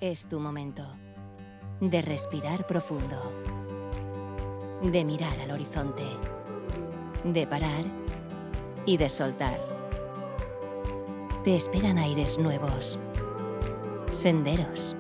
Es tu momento de respirar profundo, de mirar al horizonte, de parar y de soltar. Te esperan aires nuevos, senderos,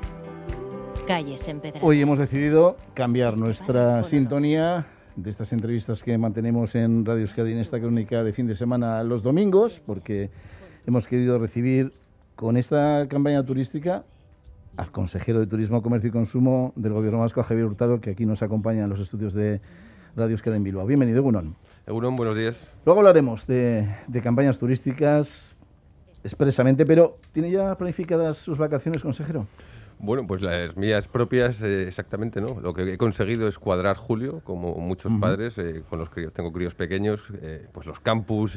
calles empedradas. Hoy hemos decidido cambiar nuestra sintonía de estas entrevistas que mantenemos en Radio Euskadi en esta crónica de fin de semana los domingos, porque hemos querido recibir con esta campaña turística al consejero de Turismo, Comercio y Consumo del Gobierno vasco, a Javier Hurtado, que aquí nos acompaña en los estudios de Radio Euskadi en Bilbao. Bienvenido, Egunon. Egunon, buenos días. Luego hablaremos de campañas turísticas expresamente, pero ¿tiene ya planificadas sus vacaciones, consejero? Bueno, pues las mías propias, exactamente, ¿no? Lo que he conseguido es cuadrar julio, como muchos padres, con los críos. Tengo críos pequeños, pues los campus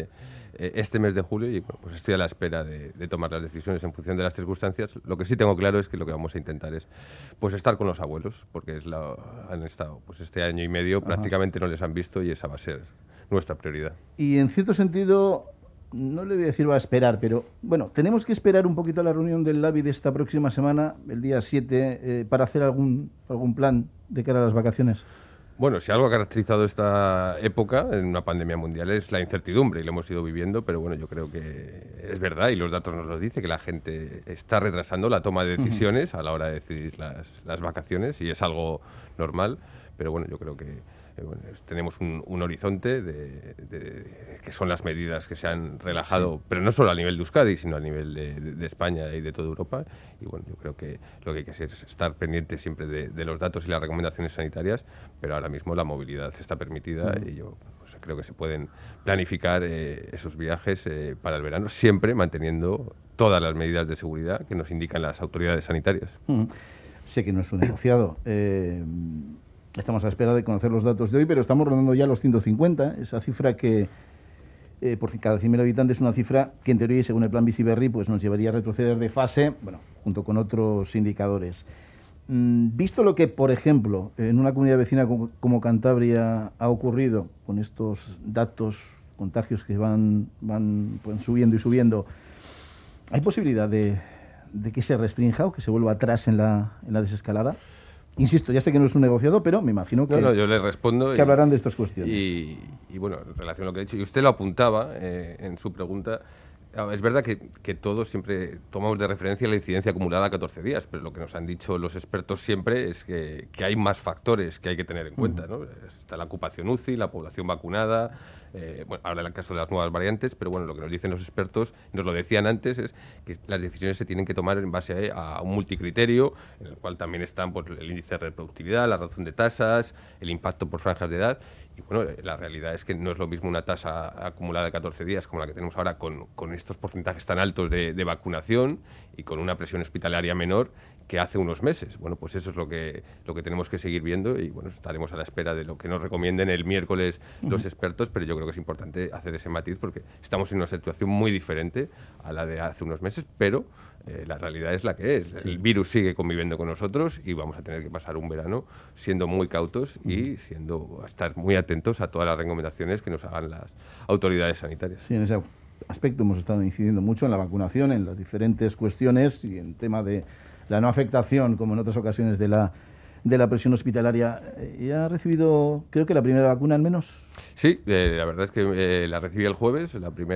este mes de julio y bueno, pues estoy a la espera de tomar las decisiones en función de las circunstancias. Lo que sí tengo claro es que lo que vamos a intentar es pues estar con los abuelos, porque han estado pues este año y medio, prácticamente no les han visto y esa va a ser nuestra prioridad. Y en cierto sentido, no le voy a decir va a esperar, pero bueno, tenemos que esperar un poquito a la reunión del LABI de esta próxima semana, el día 7, para hacer algún plan de cara a las vacaciones. Bueno, si algo ha caracterizado esta época en una pandemia mundial es la incertidumbre y lo hemos ido viviendo, pero bueno, yo creo que es verdad y los datos nos lo dicen, que la gente está retrasando la toma de decisiones a la hora de decidir las vacaciones y es algo normal, pero bueno, yo creo que bueno, tenemos un horizonte que son las medidas que se han relajado, pero no solo a nivel de Euskadi, sino a nivel de España y de toda Europa. Y bueno, yo creo que lo que hay que hacer es estar pendiente siempre de los datos y las recomendaciones sanitarias, pero ahora mismo la movilidad está permitida y yo pues, creo que se pueden planificar esos viajes para el verano, siempre manteniendo todas las medidas de seguridad que nos indican las autoridades sanitarias. Sé que no es un negociado. Estamos a espera de conocer los datos de hoy, pero estamos rondando ya los 150, esa cifra que por cada 100.000 habitantes es una cifra que en teoría, según el plan Bizi Berri, pues nos llevaría a retroceder de fase, bueno, junto con otros indicadores. Visto lo que, por ejemplo, en una comunidad vecina como Cantabria ha ocurrido con estos datos, contagios que van pues, subiendo y subiendo, ¿hay posibilidad de que se restrinja o que se vuelva atrás en la desescalada? Insisto, ya sé que no es un negociado, pero me imagino que, yo le respondo que hablarán de estas cuestiones. Y bueno, en relación a lo que ha dicho, y usted lo apuntaba en su pregunta, es verdad que todos siempre tomamos de referencia la incidencia acumulada a 14 días, pero lo que nos han dicho los expertos siempre es que hay más factores que hay que tener en cuenta, ¿no? Está la ocupación UCI, la población vacunada, bueno, ahora en el caso de las nuevas variantes, pero bueno, lo que nos dicen los expertos, nos lo decían antes, es que las decisiones se tienen que tomar en base a un multicriterio, en el cual también están pues, el índice de reproductividad, la razón de tasas, el impacto por franjas de edad. Y bueno, la realidad es que no es lo mismo una tasa acumulada de 14 días como la que tenemos ahora con estos porcentajes tan altos de vacunación y con una presión hospitalaria menor que hace unos meses. Bueno, pues eso es lo que tenemos que seguir viendo y bueno, estaremos a la espera de lo que nos recomienden el miércoles los expertos, pero yo creo que es importante hacer ese matiz porque estamos en una situación muy diferente a la de hace unos meses, pero la realidad es la que es. Sí. El virus sigue conviviendo con nosotros y vamos a tener que pasar un verano siendo muy cautos y estar muy atentos a todas las recomendaciones que nos hagan las autoridades sanitarias. Sí, en ese aspecto hemos estado incidiendo mucho en la vacunación, en las diferentes cuestiones y en tema de la no afectación, como en otras ocasiones, de la presión hospitalaria. ¿Ya ha recibido, creo que la primera vacuna al menos? Sí, la verdad es que la recibí el jueves,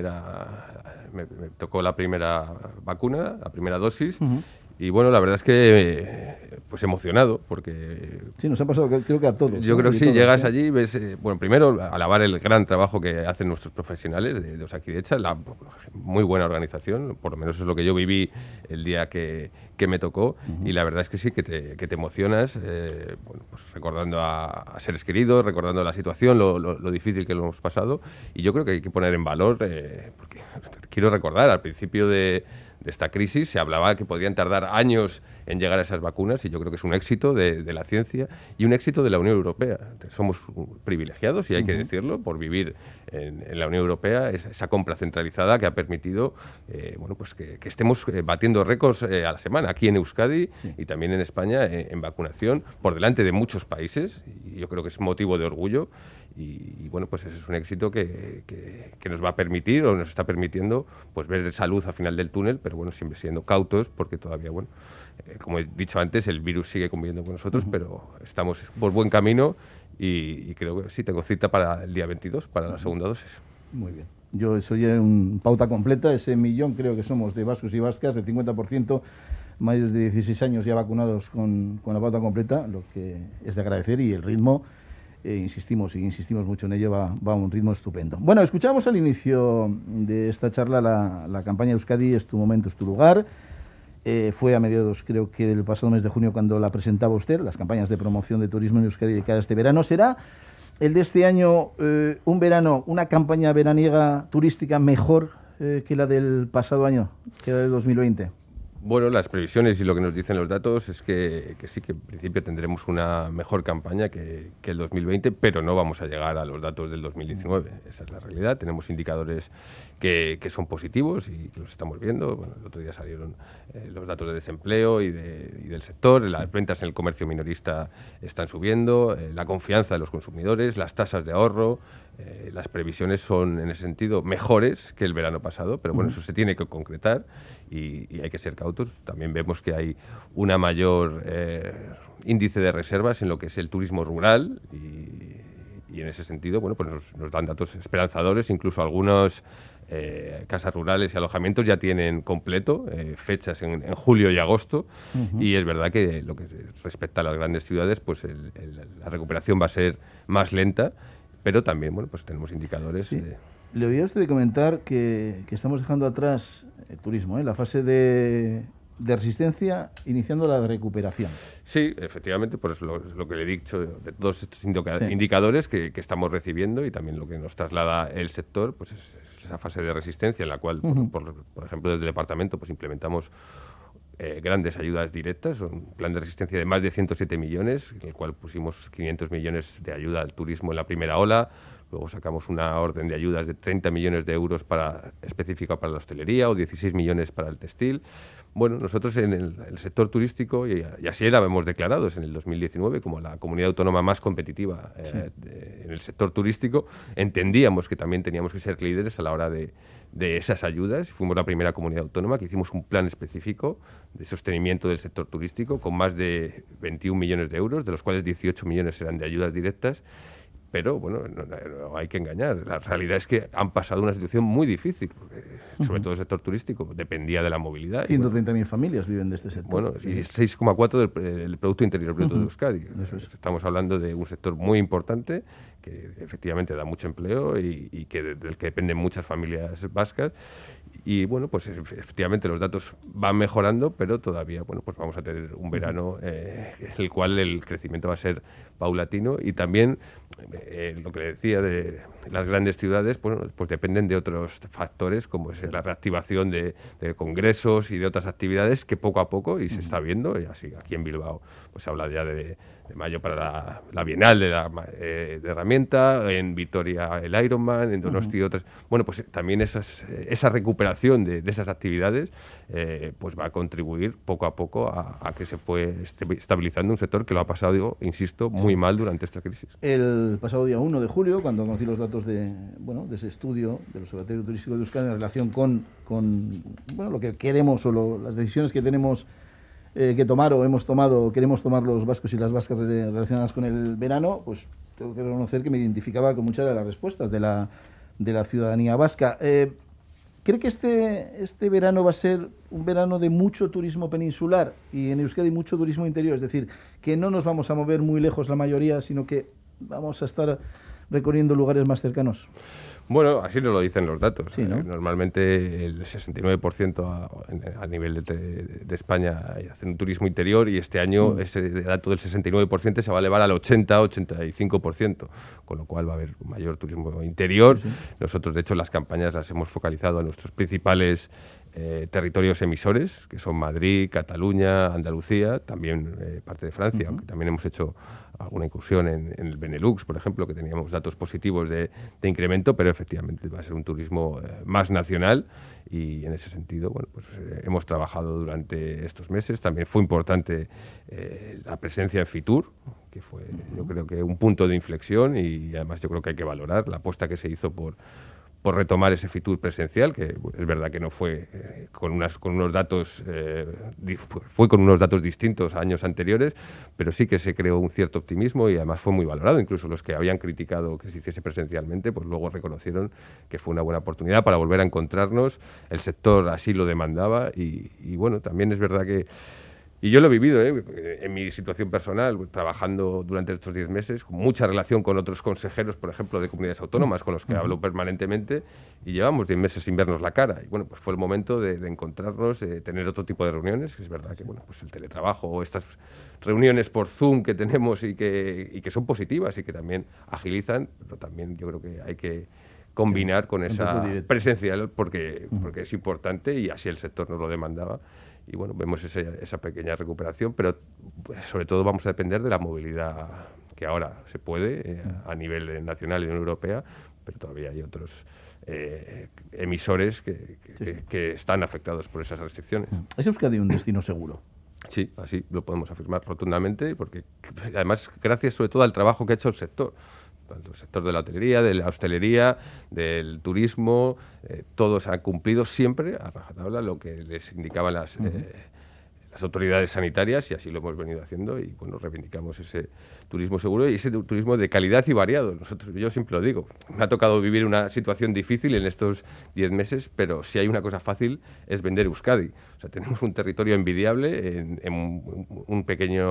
me tocó la primera vacuna, la primera dosis, y bueno, la verdad es que pues emocionado, porque... Sí, nos ha pasado creo que a todos. Yo creo que sí, llegas allí, ves, bueno, primero alabar el gran trabajo que hacen nuestros profesionales de Osakidetza, la muy buena organización, por lo menos es lo que yo viví el día que me tocó, y la verdad es que sí, que te emocionas, bueno, pues recordando a seres queridos, recordando la situación, lo difícil que lo hemos pasado, y yo creo que hay que poner en valor, porque quiero recordar, al principio de esta crisis se hablaba que podrían tardar años en llegar a esas vacunas y yo creo que es un éxito de la ciencia y un éxito de la Unión Europea. Somos privilegiados, y hay que decirlo, por vivir en la Unión Europea, esa compra centralizada que ha permitido bueno, pues que estemos batiendo récords a la semana aquí en Euskadi y también en España en vacunación, por delante de muchos países, y yo creo que es motivo de orgullo. Y bueno, pues ese es un éxito que nos va a permitir o nos está permitiendo pues ver esa luz al final del túnel, pero bueno, siempre siendo cautos porque todavía, bueno, como he dicho antes, el virus sigue conviviendo con nosotros, pero estamos por buen camino y creo que sí, tengo cita para el día 22, para la segunda dosis. Muy bien. Yo soy en pauta completa, ese millón creo que somos de vascos y vascas, el 50% mayores de 16 años ya vacunados con la pauta completa, lo que es de agradecer, y el ritmo, insistimos mucho en ello, va a un ritmo estupendo. Bueno, escuchamos al inicio de esta charla la campaña Euskadi es tu momento, es tu lugar. Fue a mediados, creo que del pasado mes de junio, cuando la presentaba usted, las campañas de promoción de turismo en Euskadi de cara a este verano. ¿Será el de este año un verano, una campaña veraniega turística mejor que la del pasado año, que la del 2020? Bueno, las previsiones y lo que nos dicen los datos es que sí, que en principio tendremos una mejor campaña que el 2020, pero no vamos a llegar a los datos del 2019. Esa es la realidad. Tenemos indicadores que son positivos y que los estamos viendo. Bueno, el otro día salieron los datos de desempleo y del sector. Las ventas en el comercio minorista están subiendo, la confianza de los consumidores, las tasas de ahorro. Las previsiones son, en ese sentido, mejores que el verano pasado, pero bueno, eso se tiene que concretar y hay que ser cautos. También vemos que hay una mayor índice de reservas en lo que es el turismo rural y en ese sentido, bueno, pues nos dan datos esperanzadores. Incluso algunos casas rurales y alojamientos ya tienen completo fechas en julio y agosto, y es verdad que lo que respecta a las grandes ciudades, pues la recuperación va a ser más lenta. Pero también, bueno, pues tenemos indicadores. Sí. Le oía usted comentar que estamos dejando atrás el turismo, la fase de resistencia, iniciando la recuperación. Sí, efectivamente, pues lo que le he dicho, de todos estos indicadores que estamos recibiendo, y también lo que nos traslada el sector, pues es esa fase de resistencia en la cual, por ejemplo, desde el departamento pues implementamos grandes ayudas directas, un plan de resistencia de más de 107 millones, en el cual pusimos 500 millones de ayuda al turismo en la primera ola. Luego sacamos una orden de ayudas de 30 millones de euros específica para la hostelería, o 16 millones para el textil. Bueno, nosotros en el sector turístico, y así éramos declarados en el 2019 como la comunidad autónoma más competitiva en el sector turístico, entendíamos que también teníamos que ser líderes a la hora de esas ayudas. Fuimos la primera comunidad autónoma que hicimos un plan específico de sostenimiento del sector turístico con más de 21 millones de euros, de los cuales 18 millones eran de ayudas directas. Pero, bueno, no hay que engañar. La realidad es que han pasado una situación muy difícil, porque, sobre todo el sector turístico, dependía de la movilidad. 130.000 familias viven de este sector. Bueno, y 6,4 del Producto Interior Bruto de Euskadi. Eso es. Estamos hablando de un sector muy importante, que efectivamente da mucho empleo y del que dependen muchas familias vascas. Y bueno, pues efectivamente los datos van mejorando, pero todavía, bueno, pues vamos a tener un verano en el cual el crecimiento va a ser paulatino, y también lo que le decía de las grandes ciudades, bueno, pues dependen de otros factores, como es la reactivación de congresos y de otras actividades que poco a poco, y se está viendo, y así aquí en Bilbao pues se habla ya de mayo para la Bienal de herramienta, en Vitoria el Ironman, en Donosti otras. Bueno, pues también esa recuperación de esas actividades pues va a contribuir poco a poco a que se puede estabilizando un sector que lo ha pasado, digo, insisto, muy mal durante esta crisis. El pasado día 1 de julio, cuando conocí los datos de ese estudio del Observatorio Turístico de Euskadi en relación con lo que queremos o las decisiones que tenemos que tomar o hemos tomado o queremos tomar los vascos y las vascas relacionadas con el verano, pues tengo que reconocer que me identificaba con muchas de las respuestas de la ciudadanía vasca. ¿Cree que este verano va a ser un verano de mucho turismo peninsular y en Euskadi mucho turismo interior? Es decir, que no nos vamos a mover muy lejos la mayoría, sino que vamos a estar recorriendo lugares más cercanos. Bueno, así nos lo dicen los datos. Sí, ¿no? Normalmente el 69% a nivel de España hacen un turismo interior, y este año ese dato del 69% se va a elevar al 80-85%, con lo cual va a haber un mayor turismo interior. Sí. Nosotros, de hecho, las campañas las hemos focalizado a nuestros principales territorios emisores, que son Madrid, Cataluña, Andalucía, también parte de Francia, aunque también hemos hecho alguna incursión en el Benelux, por ejemplo, que teníamos datos positivos de incremento, pero efectivamente va a ser un turismo más nacional y en ese sentido, bueno, pues hemos trabajado durante estos meses. También fue importante la presencia en Fitur, que fue yo creo que un punto de inflexión y además yo creo que hay que valorar la apuesta que se hizo por retomar ese Fitur presencial, que es verdad que no fue con unos datos fue con unos datos distintos a años anteriores, pero sí que se creó un cierto optimismo y además fue muy valorado. Incluso los que habían criticado que se hiciese presencialmente, pues luego reconocieron que fue una buena oportunidad para volver a encontrarnos. El sector así lo demandaba y bueno, también es verdad que y yo lo he vivido en mi situación personal, trabajando durante estos 10 meses, con mucha relación con otros consejeros, por ejemplo, de comunidades autónomas, con los que hablo permanentemente, y llevamos 10 meses sin vernos la cara. Y bueno, pues fue el momento de encontrarnos, tener otro tipo de reuniones, que es verdad que bueno, pues el teletrabajo o estas reuniones por Zoom que tenemos y que son positivas y que también agilizan, pero también yo creo que hay que combinar con esa presencial porque es importante y así el sector nos lo demandaba. Y bueno, vemos esa pequeña recuperación, pero pues, sobre todo vamos a depender de la movilidad que ahora se puede a nivel nacional y Unión Europea, pero todavía hay otros emisores que están afectados por esas restricciones. ¿Es Euskadi un destino seguro? Sí, así lo podemos afirmar rotundamente, porque además gracias sobre todo al trabajo que ha hecho el sector. Tanto el sector de la hotelería, de la hostelería, del turismo, todos han cumplido siempre a rajatabla lo que les indicaban las autoridades sanitarias y así lo hemos venido haciendo y bueno, reivindicamos ese turismo seguro y ese turismo de calidad y variado. Yo siempre lo digo, me ha tocado vivir una situación difícil en estos 10 meses, pero si hay una cosa fácil es vender Euskadi. O sea, tenemos un territorio envidiable en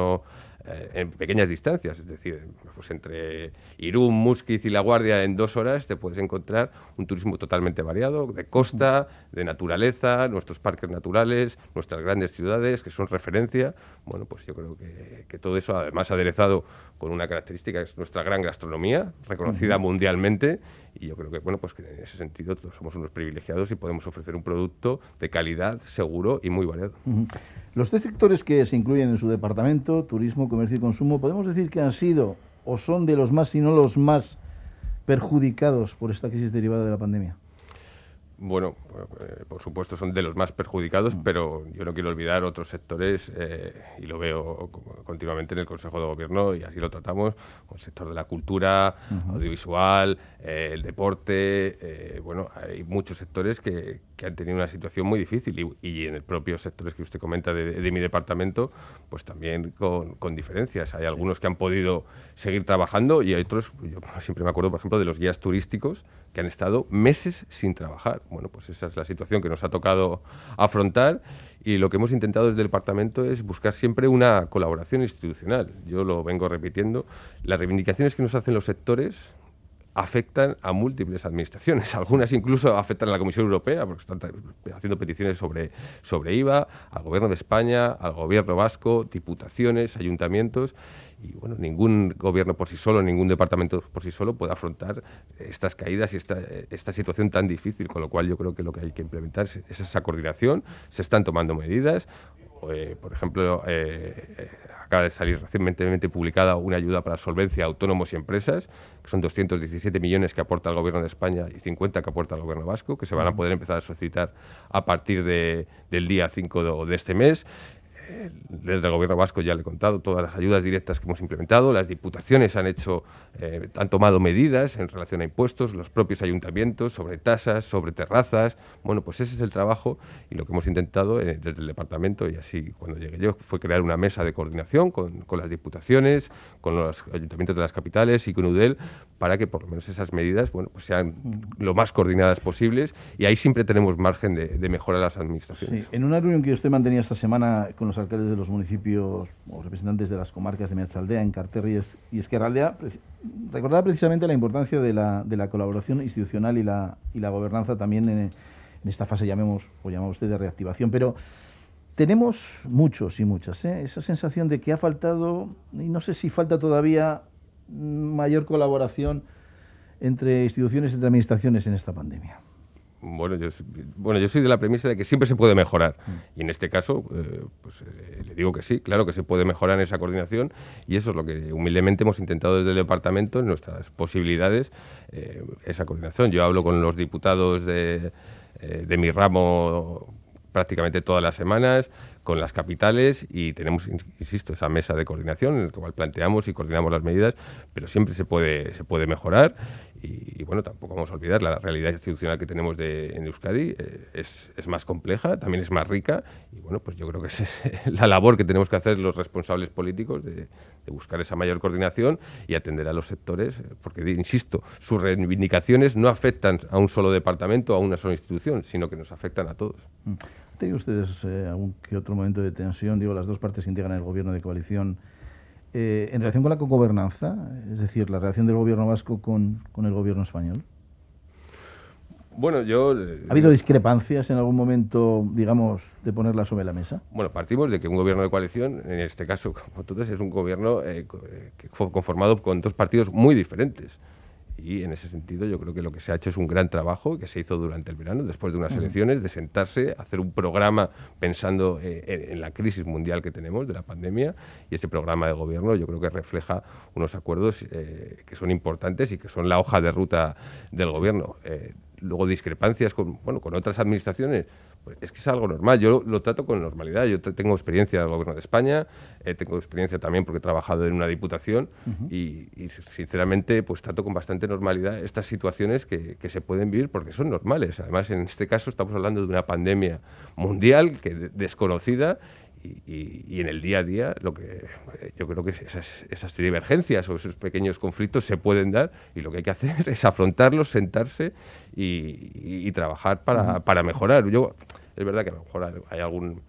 pequeñas distancias, es decir, pues entre Irún, Muskiz y La Guardia en 2 horas te puedes encontrar un turismo totalmente variado, de costa, de naturaleza, nuestros parques naturales, nuestras grandes ciudades que son referencia. Bueno, pues yo creo que todo eso además aderezado con una característica que es nuestra gran gastronomía, reconocida mundialmente, y yo creo que, bueno, pues que en ese sentido todos somos unos privilegiados y podemos ofrecer un producto de calidad, seguro y muy variado. Los 3 sectores que se incluyen en su departamento, turismo, comercio y consumo, podemos decir que han sido o son de los más, si no los más perjudicados por esta crisis derivada de la pandemia. Bueno, por supuesto son de los más perjudicados, pero yo no quiero olvidar otros sectores y lo veo continuamente en el Consejo de Gobierno y así lo tratamos, con el sector de la cultura, audiovisual, el deporte, bueno, hay muchos sectores que han tenido una situación muy difícil y en el propio sectores que usted comenta de mi departamento, pues también con diferencias. Hay algunos que han podido seguir trabajando y hay otros, yo siempre me acuerdo, por ejemplo, de los guías turísticos que han estado meses sin trabajar. Bueno, pues esa es la situación que nos ha tocado afrontar y lo que hemos intentado desde el departamento es buscar siempre una colaboración institucional. Yo lo vengo repitiendo. Las reivindicaciones que nos hacen los sectores afectan a múltiples administraciones. Algunas incluso afectan a la Comisión Europea, porque están haciendo peticiones sobre IVA, al Gobierno de España, al Gobierno vasco, diputaciones, ayuntamientos. Y bueno, ningún gobierno por sí solo, ningún departamento por sí solo puede afrontar estas caídas y esta situación tan difícil, con lo cual yo creo que lo que hay que implementar es esa coordinación. Se están tomando medidas. Por ejemplo, acaba de salir recientemente publicada una ayuda para solvencia a autónomos y empresas, que son 217 millones que aporta el Gobierno de España y 50 que aporta el Gobierno vasco, que se van a poder empezar a solicitar a partir del día 5 de este mes. Desde el Gobierno vasco ya le he contado todas las ayudas directas que hemos implementado, las diputaciones han tomado medidas en relación a impuestos, los propios ayuntamientos sobre tasas, sobre terrazas. Bueno, pues ese es el trabajo y lo que hemos intentado desde el departamento y así cuando llegué yo fue crear una mesa de coordinación con las diputaciones, con los ayuntamientos de las capitales y con UDEL para que por lo menos esas medidas bueno, pues sean lo más coordinadas posibles y ahí siempre tenemos margen de mejora a las administraciones. Sí. En una reunión que usted mantenía esta semana con los alcaldes de los municipios o representantes de las comarcas de Meatzaldea, Enkarterri y Ezkerraldea, recordaba precisamente la importancia de la colaboración institucional y la gobernanza también en esta fase, llama usted, de reactivación. Pero tenemos muchos y muchas, esa sensación de que ha faltado, y no sé si falta todavía mayor colaboración entre instituciones, entre administraciones en esta pandemia. Bueno, yo soy de la premisa de que siempre se puede mejorar. Y en este caso, le digo que sí, claro que se puede mejorar en esa coordinación, y eso es lo que humildemente hemos intentado desde el departamento, en nuestras posibilidades, esa coordinación. Yo hablo con los diputados de mi ramo prácticamente todas las semanas, con las capitales, y tenemos, insisto, esa mesa de coordinación en la cual planteamos y coordinamos las medidas, pero siempre se puede mejorar. Y bueno, tampoco vamos a olvidar la realidad institucional que tenemos en Euskadi, es más compleja, también es más rica, y bueno, pues yo creo que esa es la labor que tenemos que hacer los responsables políticos, de buscar esa mayor coordinación y atender a los sectores, porque, insisto, sus reivindicaciones no afectan a un solo departamento, a una sola institución, sino que nos afectan a todos. ¿Han tenido ustedes algún que otro momento de tensión? Digo, las dos partes que integran el gobierno de coalición, en relación con la cogobernanza, es decir, la relación del gobierno vasco con el gobierno español. Bueno, ¿Ha habido discrepancias en algún momento, digamos, de ponerla sobre la mesa? Bueno, partimos de que un gobierno de coalición, en este caso, como tú dices, es un gobierno conformado con dos partidos muy diferentes. Y en ese sentido yo creo que lo que se ha hecho es un gran trabajo que se hizo durante el verano, después de unas elecciones, de sentarse, hacer un programa pensando en la crisis mundial que tenemos de la pandemia, y ese programa de gobierno yo creo que refleja unos acuerdos que son importantes y que son la hoja de ruta del gobierno. Luego discrepancias con otras administraciones, pues es que es algo normal. Yo lo trato con normalidad. Yo tengo experiencia del Gobierno de España, tengo experiencia también porque he trabajado en una diputación y sinceramente pues trato con bastante normalidad estas situaciones que se pueden vivir porque son normales. Además, en este caso estamos hablando de una pandemia mundial desconocida. Y en el día a día yo creo que esas divergencias o esos pequeños conflictos se pueden dar, y lo que hay que hacer es afrontarlos, sentarse y trabajar para mejorar. Es verdad que a lo mejor hay algún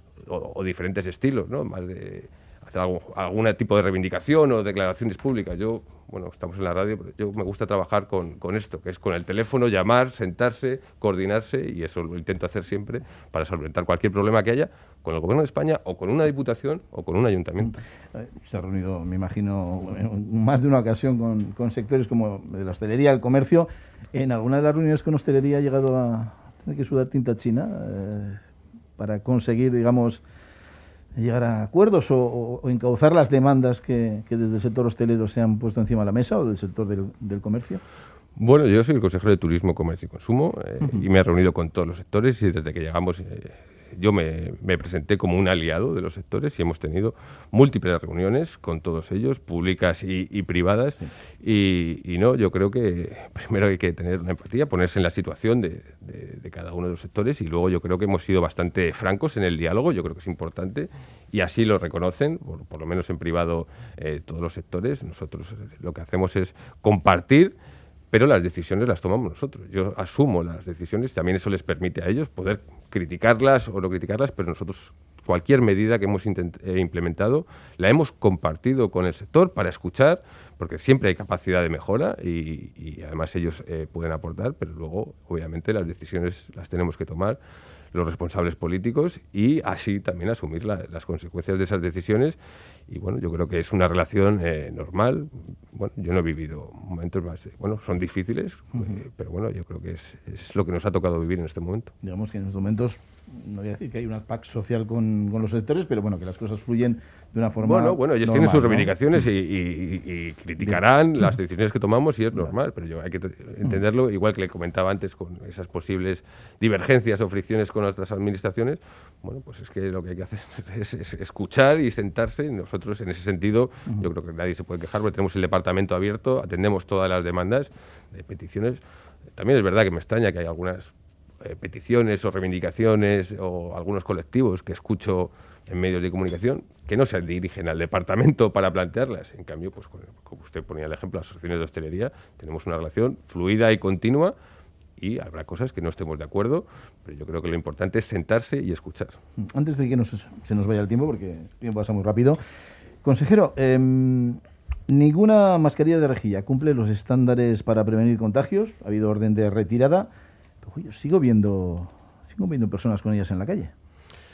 o diferentes estilos, ¿no? Más de hacer algún tipo de reivindicación o declaraciones públicas. Estamos en la radio, pero yo me gusta trabajar con esto, que es con el teléfono, llamar, sentarse, coordinarse, y eso lo intento hacer siempre para solventar cualquier problema que haya con el Gobierno de España o con una diputación o con un ayuntamiento. Se ha reunido, me imagino, en más de una ocasión con sectores como de la hostelería, el comercio. ¿En alguna de las reuniones con hostelería ha llegado a tener que sudar tinta china para conseguir, digamos, llegar a acuerdos o encauzar las demandas que desde el sector hostelero se han puesto encima de la mesa, o del sector del comercio? Bueno, yo soy el consejero de Turismo, Comercio y Consumo, y me he reunido con todos los sectores, y desde que llegamos yo me presenté como un aliado de los sectores, y hemos tenido múltiples reuniones con todos ellos, públicas y privadas. Sí. Yo creo que primero hay que tener una empatía, ponerse en la situación de cada uno de los sectores, y luego yo creo que hemos sido bastante francos en el diálogo. Yo creo que es importante, y así lo reconocen, por lo menos en privado, todos los sectores. Nosotros lo que hacemos es compartir, pero las decisiones las tomamos nosotros. Yo asumo las decisiones, también eso les permite a ellos poder criticarlas o no criticarlas, pero nosotros cualquier medida que hemos implementado la hemos compartido con el sector para escuchar, porque siempre hay capacidad de mejora y además ellos pueden aportar, pero luego obviamente las decisiones las tenemos que tomar los responsables políticos, y así también asumir las consecuencias de esas decisiones. Y bueno, yo creo que es una relación normal. Bueno, yo no he vivido momentos más, son difíciles, pero bueno, yo creo que es lo que nos ha tocado vivir en este momento. Digamos que en estos momentos, no voy a decir que hay una paz social con los sectores, pero bueno, que las cosas fluyen de una forma Bueno, ellos normal, tienen sus reivindicaciones, ¿no? y criticarán las decisiones que tomamos, y es normal, pero hay que entenderlo, igual que le comentaba antes, con esas posibles divergencias o fricciones con otras administraciones. Bueno, pues es que lo que hay que hacer es escuchar y sentarse. Nosotros, en ese sentido, yo creo que nadie se puede quejar, porque tenemos el departamento abierto, atendemos todas las demandas de peticiones. También es verdad que me extraña que hay algunas peticiones o reivindicaciones o algunos colectivos que escucho en medios de comunicación que no se dirigen al departamento para plantearlas. En cambio, pues como usted ponía el ejemplo, las asociaciones de hostelería, tenemos una relación fluida y continua, y habrá cosas que no estemos de acuerdo, pero yo creo que lo importante es sentarse y escuchar. Antes de que se nos vaya el tiempo, porque el tiempo pasa muy rápido, consejero, ninguna mascarilla de rejilla cumple los estándares para prevenir contagios. Ha habido orden de retirada, pero yo sigo viendo personas con ellas en la calle.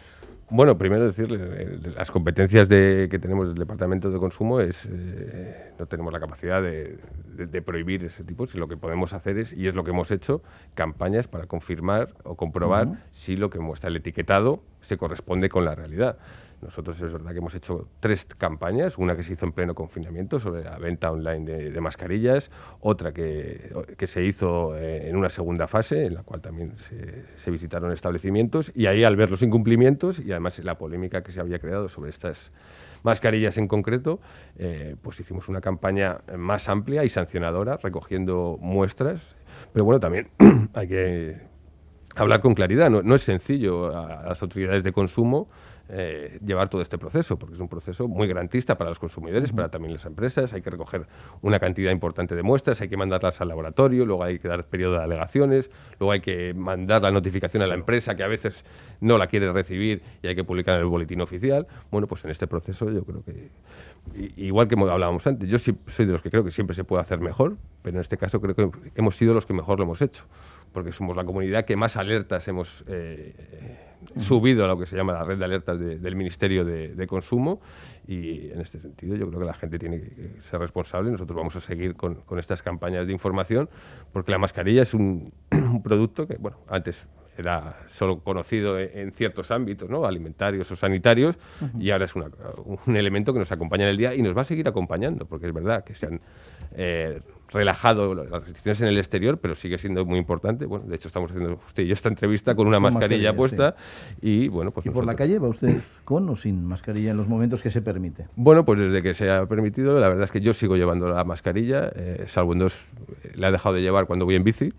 Bueno, primero decirle, las competencias que tenemos del Departamento de Consumo es no tenemos la capacidad de prohibir ese tipo, si lo que podemos hacer es, y es lo que hemos hecho, campañas para confirmar o comprobar si lo que muestra el etiquetado se corresponde con la realidad. Nosotros es verdad que hemos hecho 3 campañas, una que se hizo en pleno confinamiento sobre la venta online de mascarillas, otra que se hizo en una segunda fase, en la cual también se visitaron establecimientos, y ahí al ver los incumplimientos y además la polémica que se había creado sobre estas mascarillas en concreto, pues hicimos una campaña más amplia y sancionadora, recogiendo muestras, pero bueno, también hay que hablar con claridad, no es sencillo a las autoridades de consumo llevar todo este proceso, porque es un proceso muy garantista para los consumidores, para también las empresas. Hay que recoger una cantidad importante de muestras, hay que mandarlas al laboratorio, luego hay que dar periodo de alegaciones, luego hay que mandar la notificación a la empresa, que a veces no la quiere recibir, y hay que publicar en el boletín oficial. Bueno, pues en este proceso yo creo que, igual que hablábamos antes, yo sí soy de los que creo que siempre se puede hacer mejor, pero en este caso creo que hemos sido los que mejor lo hemos hecho, porque somos la comunidad que más alertas hemos subido a lo que se llama la red de alertas del Ministerio de Consumo, y en este sentido yo creo que la gente tiene que ser responsable. Nosotros vamos a seguir con estas campañas de información, porque la mascarilla es un producto que, bueno, antes era solo conocido en ciertos ámbitos, ¿no?, alimentarios o sanitarios, y ahora es un elemento que nos acompaña en el día y nos va a seguir acompañando, porque es verdad que se han relajado las restricciones en el exterior, pero sigue siendo muy importante. Bueno, de hecho estamos haciendo usted y yo esta entrevista con una mascarilla puesta, sí. Y bueno, pues ¿y por la calle va usted con o sin mascarilla en los momentos que se permite? Bueno, pues desde que se ha permitido, la verdad es que yo sigo llevando la mascarilla, salvo en 2, la he dejado de llevar cuando voy en bici,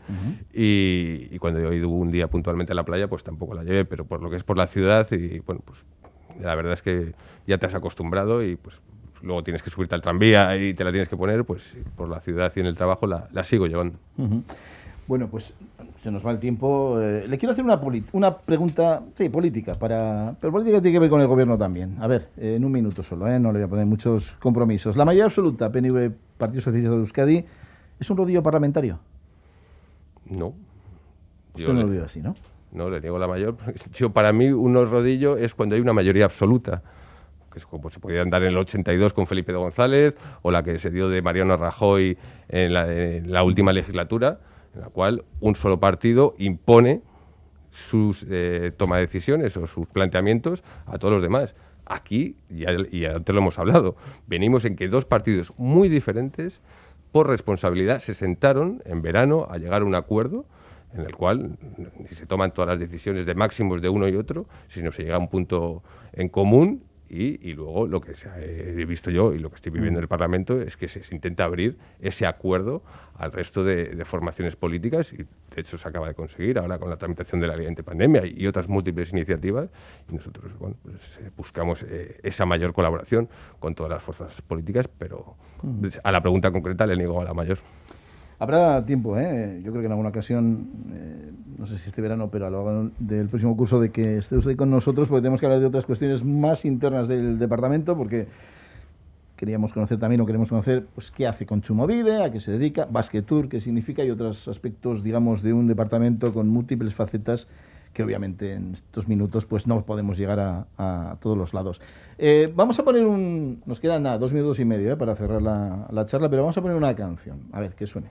y cuando he ido un día puntualmente a la playa, pues tampoco la llevé, pero por lo que es por la ciudad, y bueno, pues la verdad es que ya te has acostumbrado, y pues luego tienes que subirte al tranvía y te la tienes que poner, pues por la ciudad y en el trabajo la sigo llevando. Bueno, pues se nos va el tiempo. Le quiero hacer una pregunta, sí, política, pero política tiene que ver con el gobierno también. A ver, en un minuto solo, no le voy a poner muchos compromisos. La mayoría absoluta, PNV, Partido Socialista de Euskadi, ¿es un rodillo parlamentario? No. Usted no lo veo así, ¿no? No, le niego la mayor. Para mí, un rodillo es cuando hay una mayoría absoluta, que es como se podía dar en el 82 con Felipe de González, o la que se dio de Mariano Rajoy en la última legislatura, en la cual un solo partido impone sus toma de decisiones o sus planteamientos a todos los demás. Aquí, y antes lo hemos hablado, venimos en que 2 partidos muy diferentes, por responsabilidad, se sentaron en verano a llegar a un acuerdo en el cual ni se toman todas las decisiones de máximos de uno y otro, sino se llega a un punto en común. Y luego lo que he visto yo y lo que estoy viviendo en el Parlamento es que se intenta abrir ese acuerdo al resto de formaciones políticas, y de hecho se acaba de conseguir ahora con la tramitación de la ley antipandemia y otras múltiples iniciativas, y nosotros buscamos esa mayor colaboración con todas las fuerzas políticas, pero a la pregunta concreta le niego a la mayor. Habrá tiempo, yo creo que en alguna ocasión, no sé si este verano, pero a lo largo del próximo curso, de que esté usted con nosotros, porque tenemos que hablar de otras cuestiones más internas del departamento, porque queríamos conocer también, o queremos conocer, pues qué hace Kontsumobide, a qué se dedica, Basquetour, qué significa, y otros aspectos, digamos, de un departamento con múltiples facetas que obviamente en estos minutos pues no podemos llegar a todos los lados. Vamos a poner nos quedan 2 minutos y medio para cerrar la charla, pero vamos a poner una canción, a ver, que suene.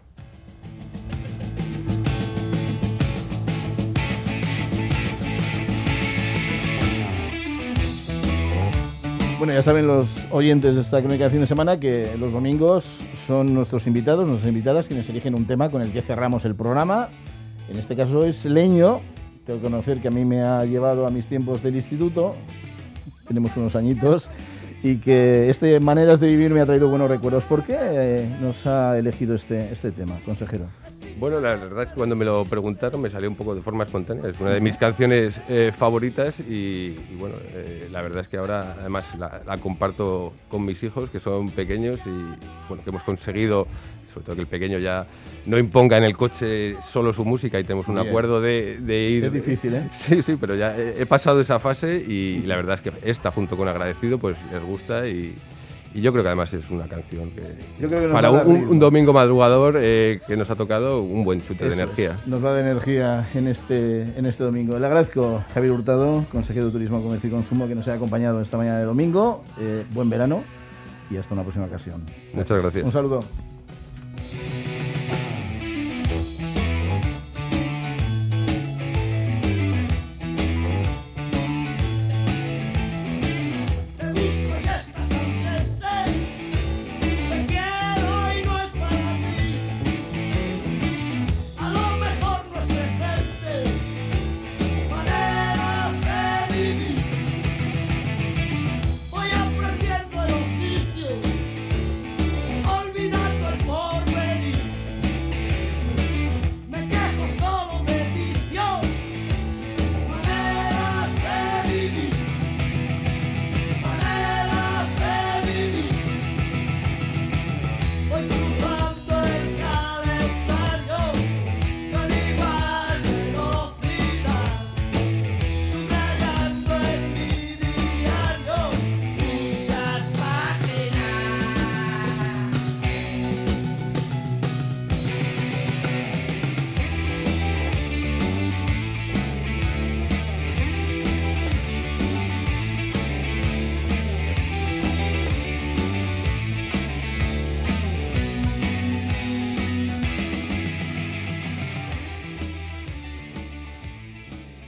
Bueno, ya saben los oyentes de esta crónica de fin de semana que los domingos son nuestros invitados, nuestras invitadas, quienes eligen un tema con el que cerramos el programa. En este caso es leño. Tengo que conocer que a mí me ha llevado a mis tiempos del instituto, tenemos unos añitos, y que Maneras de Vivir me ha traído buenos recuerdos. ¿Por qué nos ha elegido este tema, consejero? Bueno, la verdad es que cuando me lo preguntaron me salió un poco de forma espontánea. Es una de mis canciones favoritas, y bueno, la verdad es que ahora además la comparto con mis hijos, que son pequeños, y bueno, que hemos conseguido, sobre todo que el pequeño ya no imponga en el coche solo su música, y tenemos un acuerdo de ir... Es difícil, ¿eh? Sí, pero ya he pasado esa fase, y la verdad es que esta, junto con Agradecido, pues les gusta, y Y yo creo que además es una canción que Yo creo que nos para va a dar ritmo. un domingo madrugador que nos ha tocado un buen chute de Eso energía. es. Nos va de energía en este domingo. Le agradezco a Javier Hurtado, consejero de Turismo, Comercio y Consumo, que nos haya acompañado esta mañana de domingo. Buen verano y hasta una próxima ocasión. Muchas gracias. Un saludo.